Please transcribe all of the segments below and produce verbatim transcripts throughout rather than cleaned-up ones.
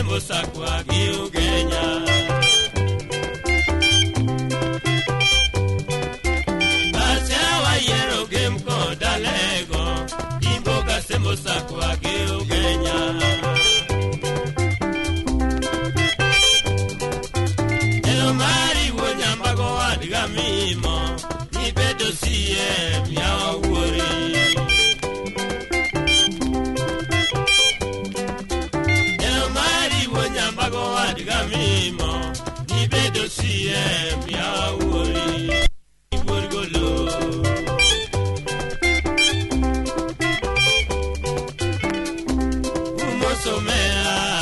sembosa kwa Ugenya. Asewa yero game ko dalego, imboga sembosa kwa Ugenya. Elo mari wonyambago adiga mimo, ni bedo siye miawa wori. Nyambago adiga mimo ni bedo siye miawa wori iborgolo umosomea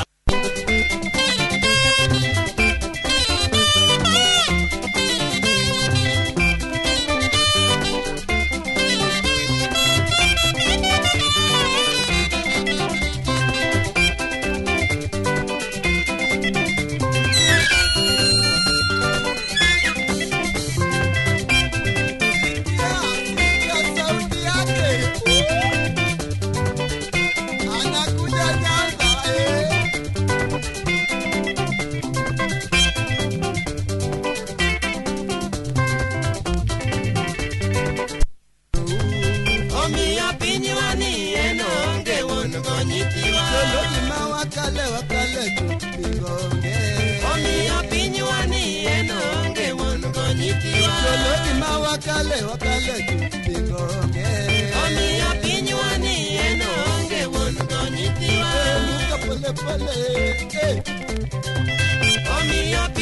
wakale wakale bingonge Omi apinyuani enonge wongo nyitiwa Muka pole pole eh Omi